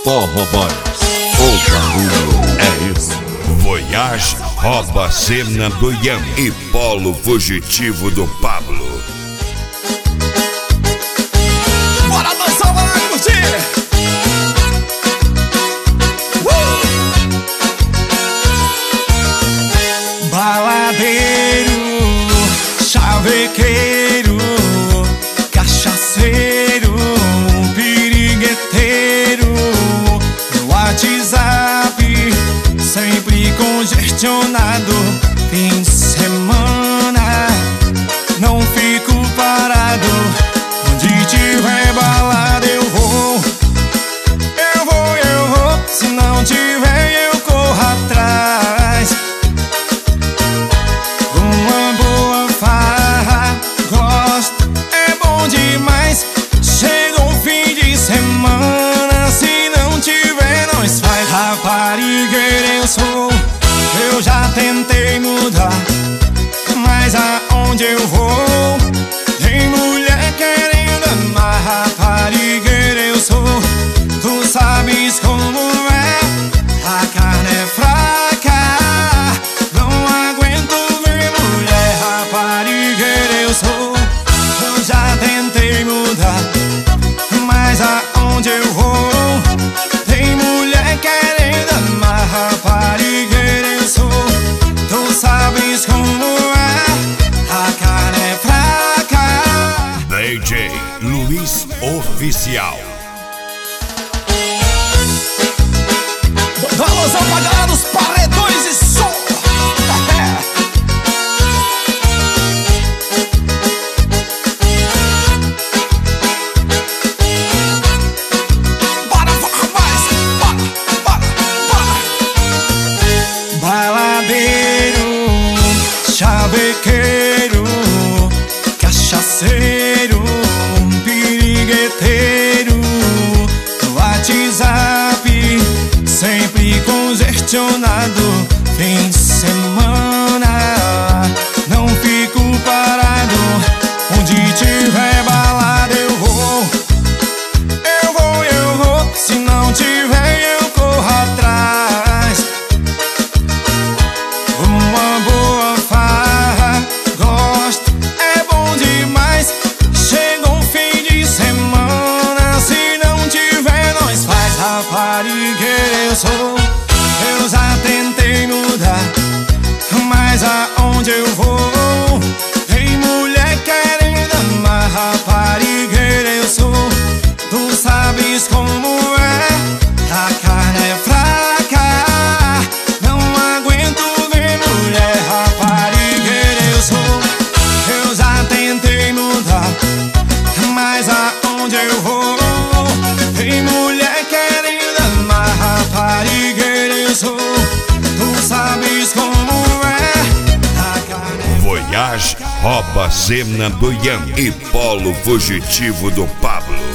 Forró Boys, o barulho é esse. Voyage rouba a cena do Ian e polo fugitivo do Pablo. Bora dançar, bora curtir! Baladeiro, chavequeiro, cachaceiro, pirigueteiro, no WhatsApp, sempre congestionado. Fim de semana, não fico parado. Onde tiver balada eu vou. Se não tiver eu corro atrás. Uma boa farra, gosto, é bom demais. Chega o fim de semana, se não tiver nós faz. Raparigueira eu sou, eu já tentei mudar, mas aonde eu vou tem mulher querendo amar. Raparigueira eu sou, tu sabes como é, a carne é fraca, não aguento ver mulher. Raparigueira eu sou, eu já tentei mudar, mas aonde eu vou tem mulher querendo amar. Raparigueira eu sou, tu sabes como é, a carne é fraca. DJ Luiz Oficial. Vamos apagar os paredões e som. Bora, mais, bora. Baladeiro, chavequeiro, cachaceiro, pirigueteiro, no WhatsApp, sempre congestionado. Fim de semana, não fico parado. Onde tiver balada eu vou. Se não tiver eu corro atrás. Uma boa farra, gosto, é bom demais. Chega um fim de semana, se não tiver nós faz. Raparigueira eu sou, eu já tentei mudar, mas aonde eu vou tem mulher querendo amar. Raparigueira eu sou, tu sabes como é, a carne é fraca, não aguento ver mulher. Raparigueira eu sou, eu já tentei mudar, mas aonde eu vou tem mulher querendo amar. Raparigueira eu sou, tu sabes como é, a carne é... Voyage rouba a cena do Ian e polo fugitivo do Pablo.